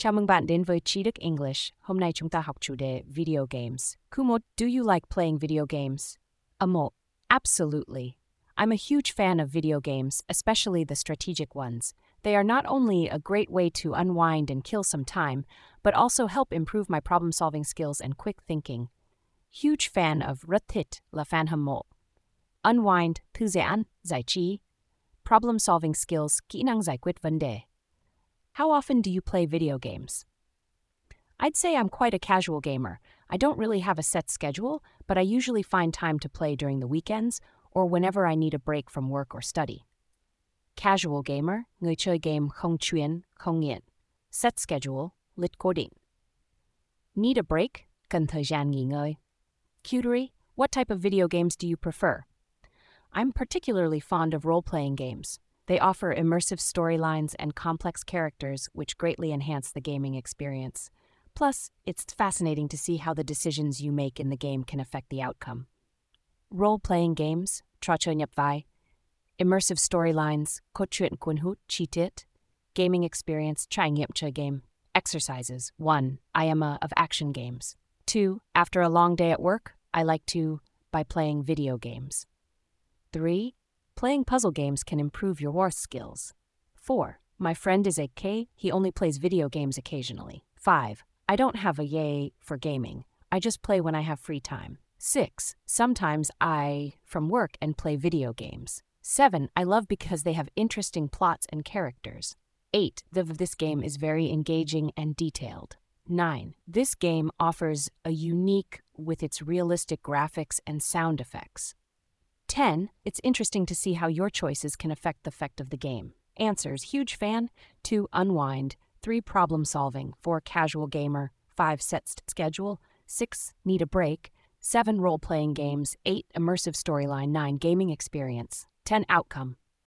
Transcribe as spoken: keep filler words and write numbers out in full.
Chào mừng bạn đến với Tri Thức English. Hôm nay chúng ta học chủ đề video games. Câu một, do you like playing video games? A một, absolutely. I'm a huge fan of video games, especially the strategic ones. They are not only a great way to unwind and kill some time, but also help improve my problem-solving skills and quick thinking. Huge fan of rất thích là fan hâm mộ. Unwind, thư giãn, giải trí. Problem-solving skills, kỹ năng giải quyết vấn đề. How often do you play video games? I'd say I'm quite a casual gamer. I don't really have a set schedule, but I usually find time to play during the weekends or whenever I need a break from work or study. Casual gamer, người chơi game không chuyên, không nghiện. Set schedule, lịch cố định. Need a break, cần thời gian nghỉ ngơi. Cutery, what type of video games do you prefer? I'm particularly fond of role-playing games. They offer immersive storylines and complex characters which greatly enhance the gaming experience. Plus, it's fascinating to see how the decisions you make in the game can affect the outcome. Role-playing games, trò chơi nhập vai. Immersive storylines, cốt truyện cuốn hút, chi tiết. Gaming experience, trải nghiệm chơi game. Exercises. one. I am a of action games. two. After a long day at work, I like to by playing video games. three. Playing puzzle games can improve your war skills. four. My friend is a K, he only plays video games occasionally. five. I don't have a yay for gaming. I just play when I have free time. six. Sometimes I from work and play video games. seven. I love because they have interesting plots and characters. eight. The this game is very engaging and detailed. nine. This game offers a unique with its realistic graphics and sound effects. ten. It's interesting to see how your choices can affect the effect of the game. Answers, huge fan. two. Unwind. three. Problem solving. four. Casual gamer. five. Set schedule. six. Need a break. seven. Role-playing games. eight. Immersive storyline. nine. Gaming experience. ten. Outcome.